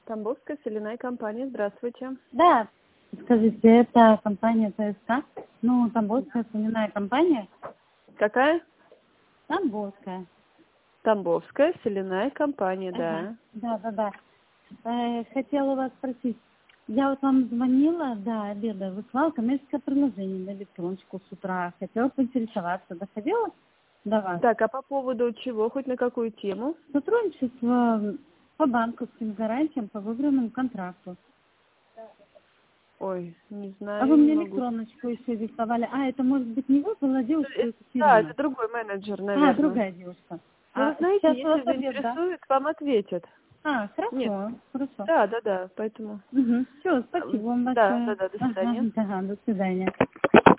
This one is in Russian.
Тамбовская соляная компания. Здравствуйте. Да, скажите, это компания ТСК? Ну, Тамбовская соляная компания? Какая? Тамбовская. Тамбовская соляная компания, Ага. да. Да. Хотела вас спросить. Я вот вам звонила до обеда, выслала коммерческое предложение на электроночку с утра. Хотела поинтересоваться. Доходила до вас? Так, а по поводу чего? Хоть на какую тему? Сотрудничество по банковским гарантиям по выбранному контракту. Ой, не А знаю, вы не мне могу. электроночку еще рисовали. А, это может быть не вы, была девушка Да, Екатерина? это другой менеджер, А, наверное. другая девушка. Ну, вы А знаете, сейчас у вас если обед, да? заинтересует, вам ответят. А, Нет, хорошо. да, поэтому... Угу. Все, спасибо вам Да, большое. до Ага, свидания. да, до свидания.